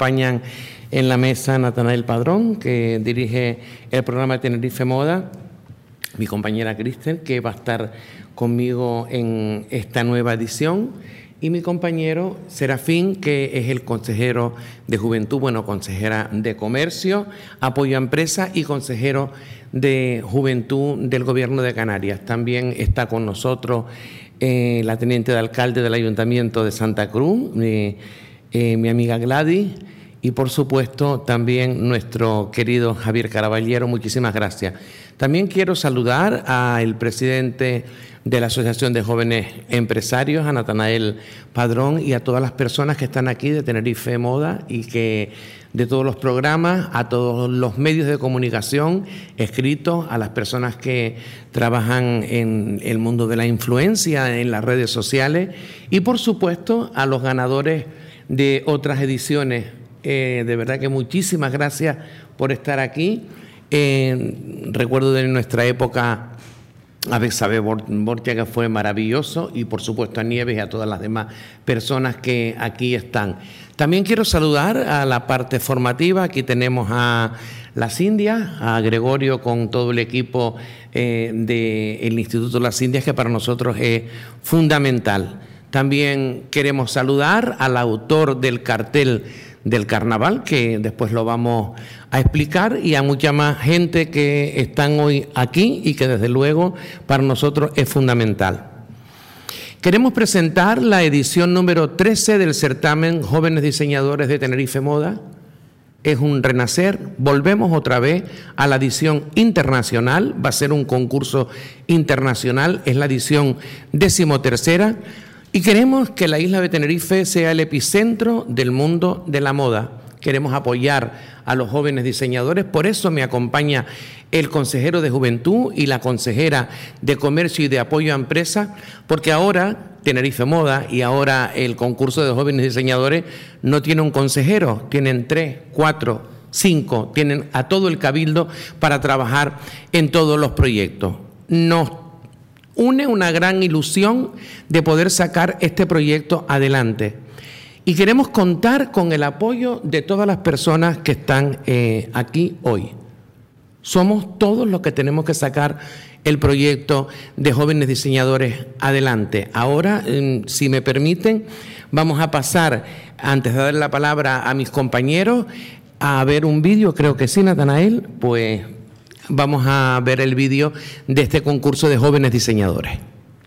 acompañan en la mesa Natanael Padrón, que dirige el programa Tenerife Moda, mi compañera Cristel, que va a estar conmigo en esta nueva edición, y mi compañero Serafín, que es el consejero de Juventud, consejera de Comercio, Apoyo a Empresa y consejero de Juventud del Gobierno de Canarias. También está con nosotros la teniente de alcalde del Ayuntamiento de Santa Cruz, mi amiga Gladys, y por supuesto también nuestro querido Javier Caraballero. Muchísimas gracias. También quiero saludar al presidente de la Asociación de Jóvenes Empresarios, a Natanael Padrón, y a todas las personas que están aquí de Tenerife Moda y que de todos los programas, a todos los medios de comunicación escritos, a las personas que trabajan en el mundo de la influencia, en las redes sociales, y por supuesto a los ganadores de otras ediciones. De verdad que muchísimas gracias por estar aquí. Recuerdo de nuestra época a Bexabe Bortia, que fue maravilloso, y por supuesto a Nieves y a todas las demás personas que aquí están. También quiero saludar a la parte formativa. Aquí tenemos a Las Indias, a Gregorio con todo el equipo del Instituto Las Indias, que para nosotros es fundamental. También queremos saludar al autor del cartel del carnaval, que después lo vamos a explicar, y a mucha más gente que están hoy aquí y que desde luego para nosotros es fundamental. Queremos presentar la edición número 13 del certamen Jóvenes Diseñadores de Tenerife Moda. Es un renacer, volvemos otra vez a la edición internacional, va a ser un concurso internacional, es la edición 13ª, y queremos que la isla de Tenerife sea el epicentro del mundo de la moda. Queremos apoyar a los jóvenes diseñadores, por eso me acompaña el consejero de Juventud y la consejera de Comercio y de Apoyo a Empresas, porque ahora Tenerife Moda y ahora el concurso de jóvenes diseñadores no tiene un consejero, tienen 3, 4, 5, tienen a todo el cabildo para trabajar en todos los proyectos. Nos une una gran ilusión de poder sacar este proyecto adelante. Y queremos contar con el apoyo de todas las personas que están aquí hoy. Somos todos los que tenemos que sacar el proyecto de jóvenes diseñadores adelante. Ahora, si me permiten, vamos a pasar, antes de darle la palabra a mis compañeros, a ver un vídeo. Creo que sí, Natanael, pues vamos a ver el vídeo de este concurso de jóvenes diseñadores.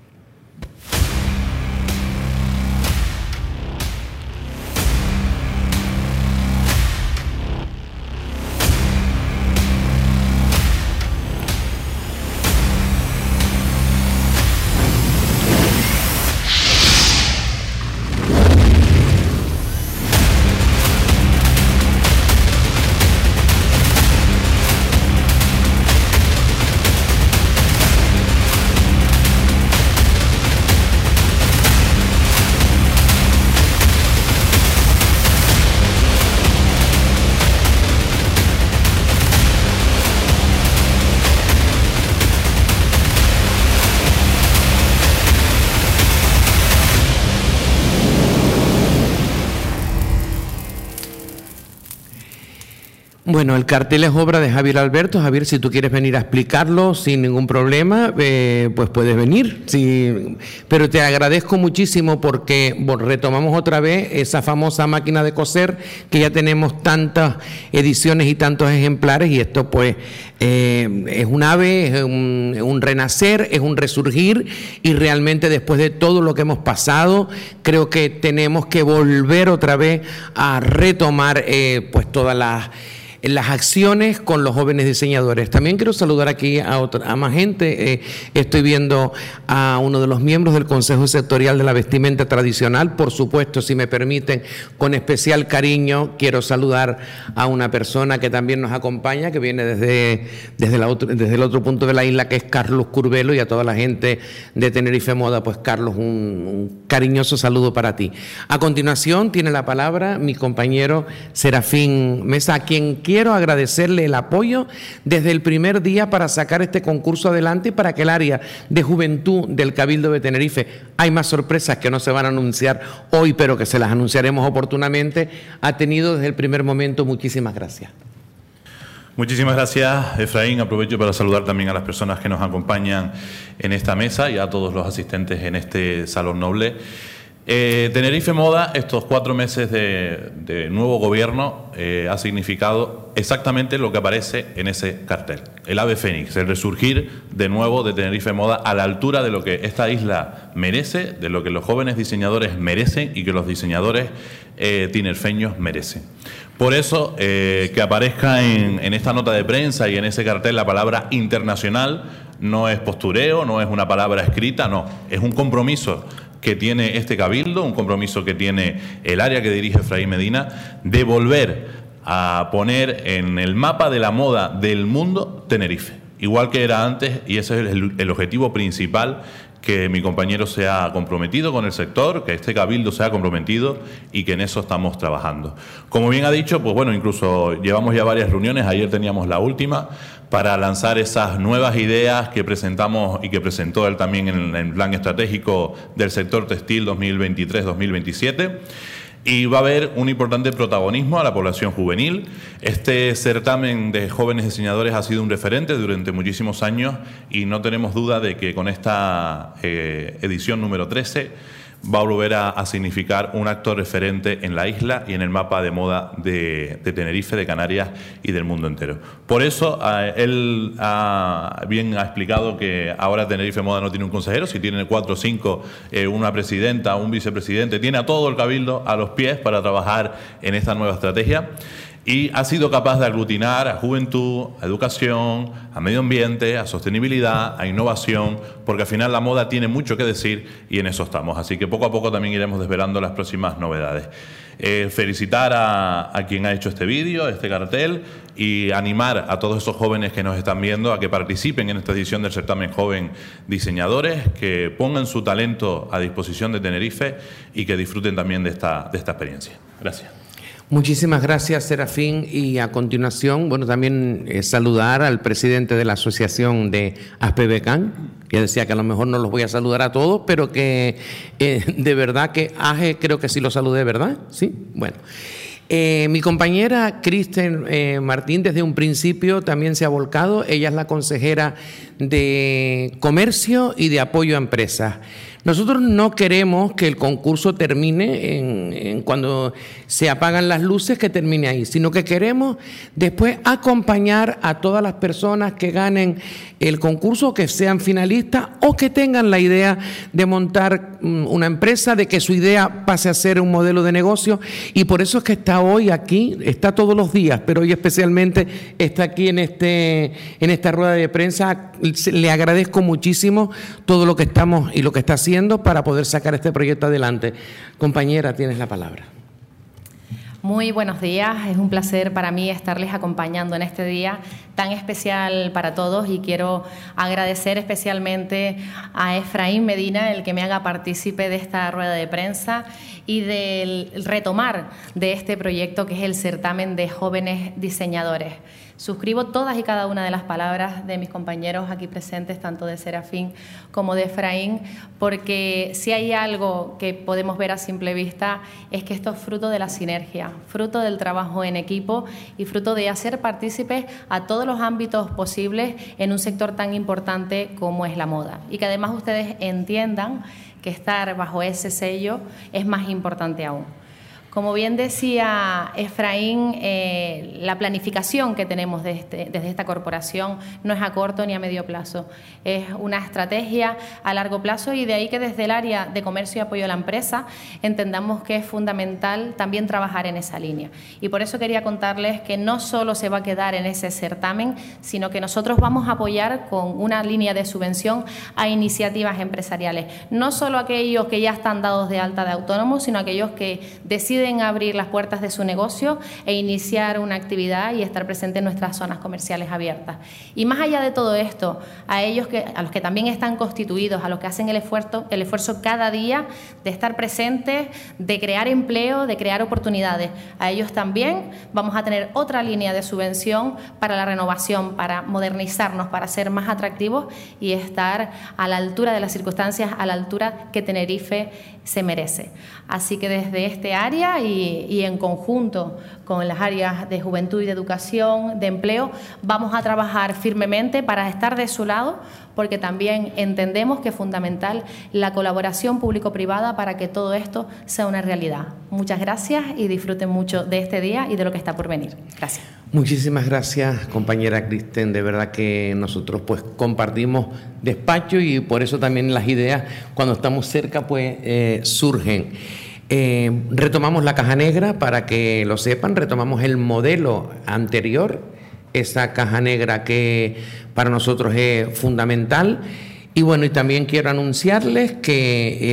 Bueno, el cartel es obra de Javier Alberto. Javier, si tú quieres venir a explicarlo sin ningún problema, pues puedes venir. Sí, pero te agradezco muchísimo porque retomamos otra vez esa famosa máquina de coser, que ya tenemos tantas ediciones y tantos ejemplares, y esto pues es un ave, es un renacer, es un resurgir, y realmente después de todo lo que hemos pasado, creo que tenemos que volver otra vez a retomar pues todas las acciones con los jóvenes diseñadores. También quiero saludar aquí a más gente. Estoy viendo a uno de los miembros del Consejo Sectorial de la Vestimenta Tradicional. Por supuesto, si me permiten, con especial cariño, quiero saludar a una persona que también nos acompaña, que viene desde el otro punto de la isla, que es Carlos Curbelo, y a toda la gente de Tenerife Moda. Pues Carlos, un cariñoso saludo para ti. A continuación tiene la palabra mi compañero Serafín Mesa, a quien quiero agradecerle el apoyo desde el primer día para sacar este concurso adelante y para que el área de juventud del Cabildo de Tenerife, hay más sorpresas que no se van a anunciar hoy, pero que se las anunciaremos oportunamente, ha tenido desde el primer momento. Muchísimas gracias. Muchísimas gracias, Efraín. Aprovecho para saludar también a las personas que nos acompañan en esta mesa y a todos los asistentes en este Salón Noble. Tenerife Moda, estos 4 meses de nuevo gobierno, ha significado exactamente lo que aparece en ese cartel. El ave fénix, el resurgir de nuevo de Tenerife Moda a la altura de lo que esta isla merece, de lo que los jóvenes diseñadores merecen y que los diseñadores tinerfeños merecen. Por eso, que aparezca en esta nota de prensa y en ese cartel la palabra internacional no es postureo, no es una palabra escrita, no, es un compromiso que tiene este Cabildo, un compromiso que tiene el área que dirige Efraín Medina, de volver a poner en el mapa de la moda del mundo Tenerife, igual que era antes, y ese es el objetivo principal, que mi compañero se ha comprometido con el sector, que este Cabildo se ha comprometido y que en eso estamos trabajando. Como bien ha dicho, pues bueno, incluso llevamos ya varias reuniones, ayer teníamos la última, para lanzar esas nuevas ideas que presentamos y que presentó él también en el plan estratégico del sector textil 2023-2027. Y va a haber un importante protagonismo a la población juvenil. Este certamen de jóvenes diseñadores ha sido un referente durante muchísimos años y no tenemos duda de que con esta edición número 13 va a volver a significar un acto referente en la isla y en el mapa de moda de Tenerife, de Canarias y del mundo entero. Por eso, él bien ha explicado que ahora Tenerife Moda no tiene un consejero, si tiene 4 o 5, una presidenta, un vicepresidente, tiene a todo el Cabildo a los pies para trabajar en esta nueva estrategia. Y ha sido capaz de aglutinar a juventud, a educación, a medio ambiente, a sostenibilidad, a innovación, porque al final la moda tiene mucho que decir y en eso estamos. Así que poco a poco también iremos desvelando las próximas novedades. Felicitar a quien ha hecho este vídeo, este cartel, y animar a todos esos jóvenes que nos están viendo a que participen en esta edición del certamen Joven Diseñadores, que pongan su talento a disposición de Tenerife y que disfruten también de esta experiencia. Gracias. Muchísimas gracias, Serafín. Y a continuación, bueno, también saludar al presidente de la Asociación de ASPEBECAN, que decía que a lo mejor no los voy a saludar a todos, pero que de verdad que AGE creo que sí lo saludé, ¿verdad? Sí, bueno. Mi compañera Kristen Martín desde un principio también se ha volcado. Ella es la consejera de Comercio y de Apoyo a Empresas. Nosotros no queremos que el concurso termine en cuando se apagan las luces, que termine ahí, sino que queremos después acompañar a todas las personas que ganen el concurso, que sean finalistas o que tengan la idea de montar una empresa, de que su idea pase a ser un modelo de negocio, y por eso es que está hoy aquí, está todos los días, pero hoy especialmente está aquí en esta rueda de prensa. Le agradezco muchísimo todo lo que estamos y lo que está haciendo para poder sacar este proyecto adelante. Compañera, tienes la palabra. Muy buenos días, es un placer para mí estarles acompañando en este día tan especial para todos, y quiero agradecer especialmente a Efraín Medina el que me haga partícipe de esta rueda de prensa y del retomar de este proyecto que es el certamen de jóvenes diseñadores. Suscribo todas y cada una de las palabras de mis compañeros aquí presentes, tanto de Serafín como de Efraín, porque si hay algo que podemos ver a simple vista es que esto es fruto de la sinergia, fruto del trabajo en equipo y fruto de hacer partícipes a todos los ámbitos posibles en un sector tan importante como es la moda. Y que además ustedes entiendan que estar bajo ese sello es más importante aún. Como bien decía Efraín, la planificación que tenemos desde esta corporación no es a corto ni a medio plazo, es una estrategia a largo plazo, y de ahí que desde el área de comercio y apoyo a la empresa entendamos que es fundamental también trabajar en esa línea. Y por eso quería contarles que no solo se va a quedar en ese certamen, sino que nosotros vamos a apoyar con una línea de subvención a iniciativas empresariales, no solo aquellos que ya están dados de alta de autónomos, sino aquellos que deciden deciden abrir las puertas de su negocio e iniciar una actividad y estar presente en nuestras zonas comerciales abiertas. Y más allá de todo esto, a los que también están constituidos, a los que hacen el esfuerzo cada día de estar presentes, de crear empleo, de crear oportunidades, a ellos también vamos a tener otra línea de subvención para la renovación, para modernizarnos, para ser más atractivos y estar a la altura de las circunstancias, a la altura que Tenerife se merece. Así que desde este área y en conjunto con las áreas de juventud y de educación, de empleo, vamos a trabajar firmemente para estar de su lado, porque también entendemos que es fundamental la colaboración público-privada para que todo esto sea una realidad. Muchas gracias y disfruten mucho de este día y de lo que está por venir. Gracias. Muchísimas gracias, compañera Kristen. De verdad que nosotros pues compartimos despacho y por eso también las ideas cuando estamos cerca pues surgen. Retomamos la caja negra para que lo sepan, retomamos el modelo anterior, esa caja negra que para nosotros es fundamental. Y bueno, y también quiero anunciarles que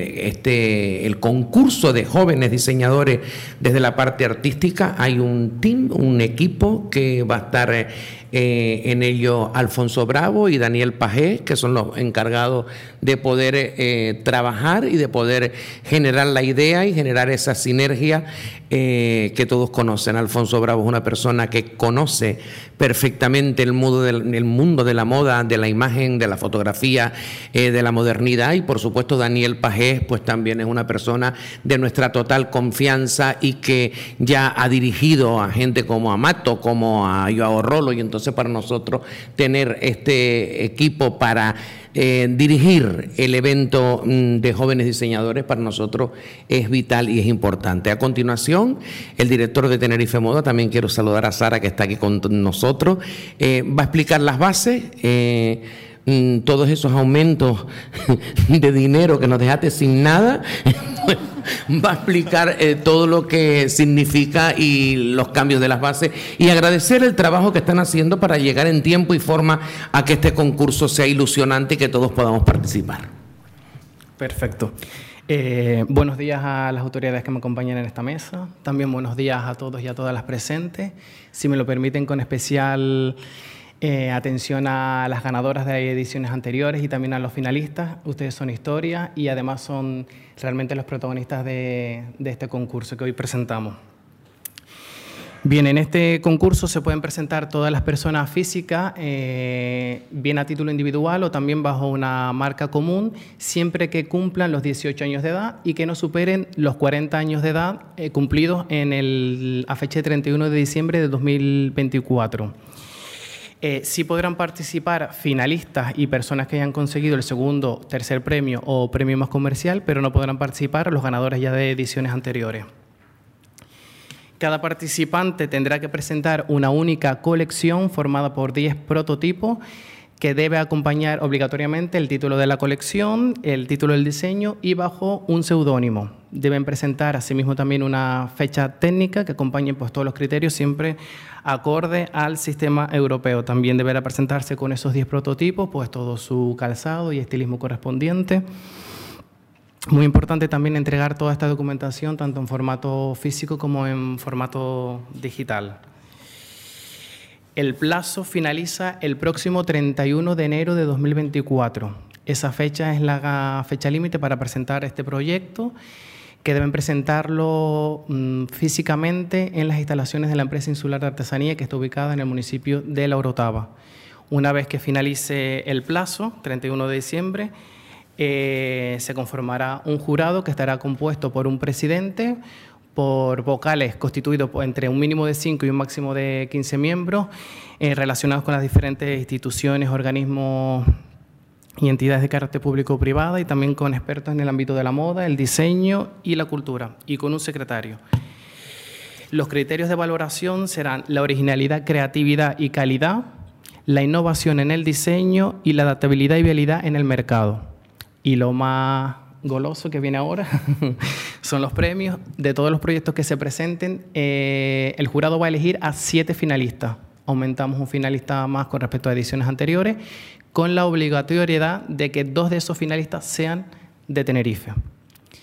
el concurso de jóvenes diseñadores desde la parte artística, hay un team, un equipo que va a estar en ello Alfonso Bravo y Daniel Pajé, que son los encargados de poder trabajar y de poder generar la idea y generar esa sinergia que todos conocen. Alfonso Bravo es una persona que conoce perfectamente el mundo de la moda, de la imagen, de la fotografía, de la modernidad, y por supuesto Daniel Pajé pues también es una persona de nuestra total confianza y que ya ha dirigido a gente como a Mato, como a Joao Rolo, y entonces para nosotros tener este equipo para dirigir el evento de jóvenes diseñadores para nosotros es vital y es importante. A continuación, el director de Tenerife Moda, también quiero saludar a Sara que está aquí con nosotros, va a explicar las bases, todos esos aumentos de dinero que nos dejaste sin nada. Va a explicar todo lo que significa y los cambios de las bases, y agradecer el trabajo que están haciendo para llegar en tiempo y forma a que este concurso sea ilusionante y que todos podamos participar. Perfecto. Buenos días a las autoridades que me acompañan en esta mesa. También buenos días a todos y a todas las presentes. Si me lo permiten, con especial atención a las ganadoras de ediciones anteriores y también a los finalistas. Ustedes son historia y además son realmente los protagonistas de este concurso que hoy presentamos. Bien, en este concurso se pueden presentar todas las personas físicas, bien a título individual o también bajo una marca común, siempre que cumplan los 18 años de edad y que no superen los 40 años de edad cumplidos a fecha de 31 de diciembre de 2024. Sí podrán participar finalistas y personas que hayan conseguido el segundo, tercer premio o premio más comercial, pero no podrán participar los ganadores ya de ediciones anteriores. Cada participante tendrá que presentar una única colección formada por 10 prototipos que debe acompañar obligatoriamente el título de la colección, el título del diseño y bajo un seudónimo. Deben presentar asimismo también una fecha técnica que acompañe pues, todos los criterios, siempre acorde al sistema europeo. También deberá presentarse con esos 10 prototipos, pues todo su calzado y estilismo correspondiente. Muy importante también entregar toda esta documentación tanto en formato físico como en formato digital. El plazo finaliza el próximo 31 de enero de 2024. Esa fecha es la fecha límite para presentar este proyecto, que deben presentarlo físicamente en las instalaciones de la empresa insular de artesanía que está ubicada en el municipio de La Orotava. Una vez que finalice el plazo, 31 de diciembre, se conformará un jurado que estará compuesto por un presidente, por vocales constituidos entre un mínimo de 5 y un máximo de 15 miembros relacionados con las diferentes instituciones, organismos y entidades de carácter público o privada, y también con expertos en el ámbito de la moda, el diseño y la cultura, y con un secretario. Los criterios de valoración serán la originalidad, creatividad y calidad, la innovación en el diseño y la adaptabilidad y viabilidad en el mercado. Y lo más goloso que viene ahora son los premios. De todos los proyectos que se presenten, el jurado va a elegir a 7 finalistas. Aumentamos un finalista más con respecto a ediciones anteriores, con la obligatoriedad de que 2 de esos finalistas sean de Tenerife.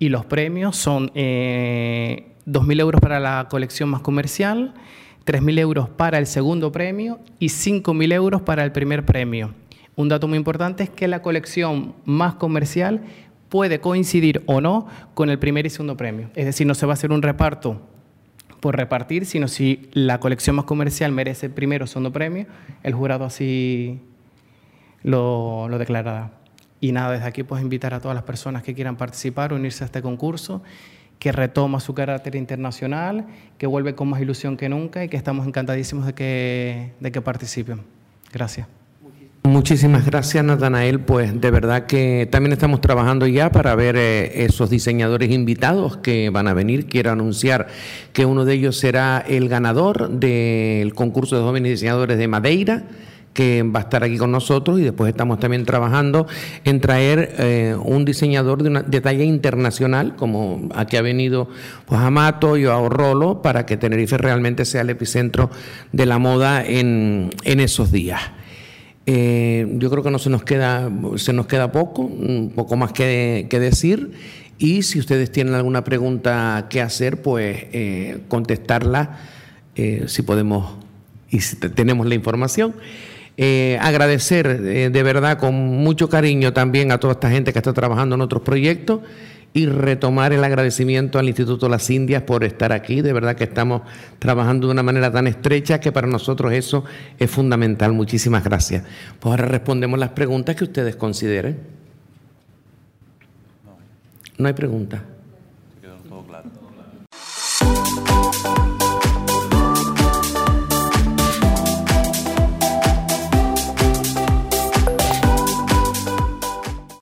Y los premios son 2.000 euros para la colección más comercial, 3.000 euros para el segundo premio y 5.000 euros para el primer premio. Un dato muy importante es que la colección más comercial puede coincidir o no con el primer y segundo premio. Es decir, no se va a hacer un reparto por repartir, sino si la colección más comercial merece el primero o segundo premio, el jurado así lo declarará. Y nada, desde aquí pues invitar a todas las personas que quieran participar o unirse a este concurso, que retoma su carácter internacional, que vuelve con más ilusión que nunca y que estamos encantadísimos de que participen. Gracias. Muchísimas gracias, Natanael. Pues de verdad que también estamos trabajando ya para ver esos diseñadores invitados que van a venir. Quiero anunciar que uno de ellos será el ganador del concurso de jóvenes diseñadores de Madeira, que va a estar aquí con nosotros, y después estamos también trabajando en traer un diseñador de talla internacional, como aquí ha venido pues Amato y Joao Rolo, para que Tenerife realmente sea el epicentro de la moda en esos días. Yo creo que no se nos queda poco, un poco más que decir, y si ustedes tienen alguna pregunta que hacer, pues contestarla si podemos y si tenemos la información. Agradecer de verdad con mucho cariño también a toda esta gente que está trabajando en otros proyectos y retomar el agradecimiento al Instituto Las Indias por estar aquí. De verdad que estamos trabajando de una manera tan estrecha que para nosotros eso es fundamental. Muchísimas gracias. Pues ahora respondemos las preguntas que ustedes consideren. ¿No hay preguntas?